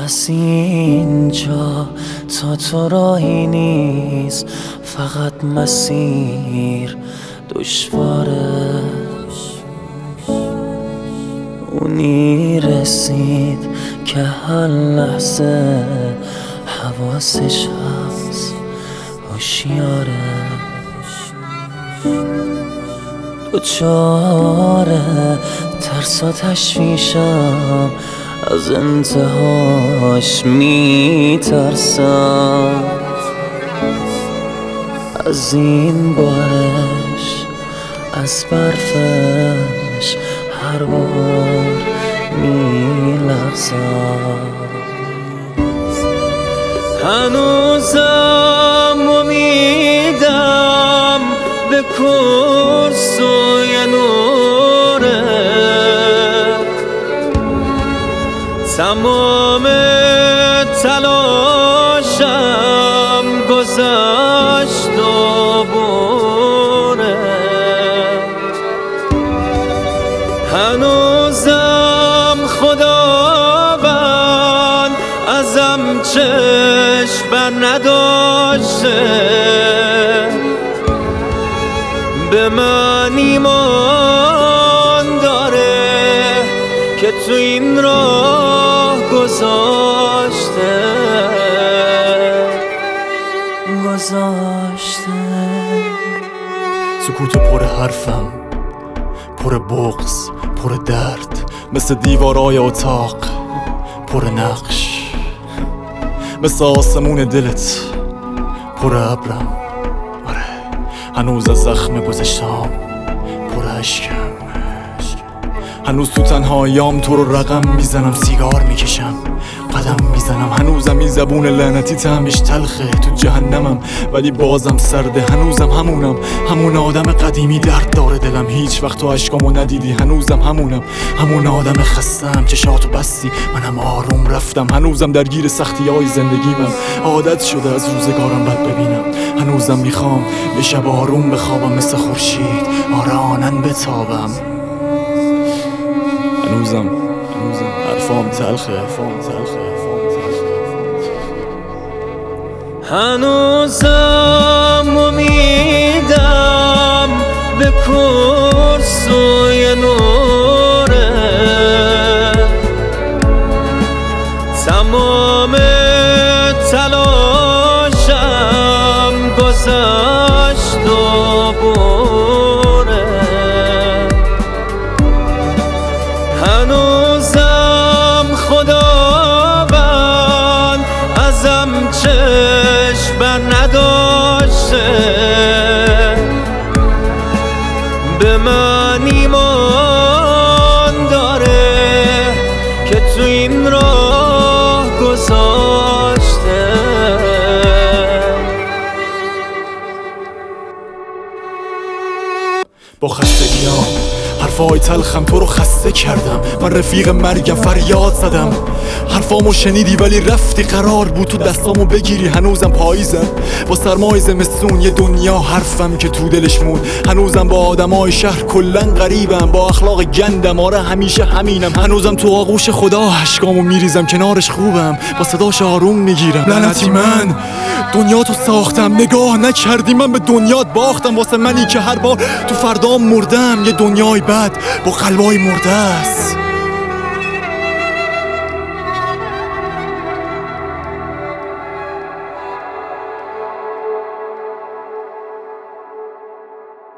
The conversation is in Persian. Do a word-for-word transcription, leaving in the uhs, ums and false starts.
از اینجا تا تو راهی نیست، فقط مسیر دشواره. اونی رسید که هر لحظه حواسش هست، هوشیاره. دوچاره ترس و تشویشم، از انتهاش میترسم. از این بارش، از برفش هر بار میلغزم. هنوزم امیدم به کرسوی نوره، تمام تلاشم گذشت و بره. هنوزم خداوند ازم چشم بر نداشته، به من ایمان داره که تو این راه گذاشته گذاشته سکوت پر حرفم، پر بغض، پر درد، مثل دیوارای اتاق پر نقش، مثل آسمون دلت پر ابرم. آره هنوز از زخم گذشتم پر اشکم. هنوز تو تنهاییام تو رو رقم میزنم، سیگار میکشم، قدم میزنم. هنوزم این زبون لعنتی طعمش تلخه، تو جهنمم ولی بازم سرده. هنوزم همونم، همون آدم قدیمی، درد داره دلم، هیچ وقت تو اشکامو ندیدی. هنوزم همونم، همون آدم خستم، چشاتو بستی منم آروم رفتم. هنوزم درگیر سختی های زندگیمم، عادت شده از روزگارم بد ببینم. هنوزم میخوام یه شب آروم بخوابم، مثل خورشید آرانن بتابم. هنوزم هنوزم حرفام تلخه، حرفام تلخه. هنوزم امیدم به کرسوی نوره، تمام تلاشم گذشت و بره. هنوزم خداوند ازم چشم بر نداشته، به من ایمان داره که تو این راه گذاشته. با خستگیام حرفای تلخم تو رو خسته کردم. من رفیق مرگم فریاد زدم، حرفامو شنیدی ولی رفتی. قرار بود تو دستامو بگیری. هنوزم پاییزم با سرمای زمستون، یه دنیا حرفم که تو دلش مون. هنوزم با آدمای شهر کلن غریبم، با اخلاق گندم، آره همیشه همینم. هنوزم تو آغوش خدا اشکامو میریزم، کنارش خوبم، با صداش آروم میگیرم. لعنتی من دنیا تو ساختم، نگاه نکردی من به دنیات باختم. واسه منی که هر بار تو فردام مردم، یه دنیای بد با قلبای مرده است.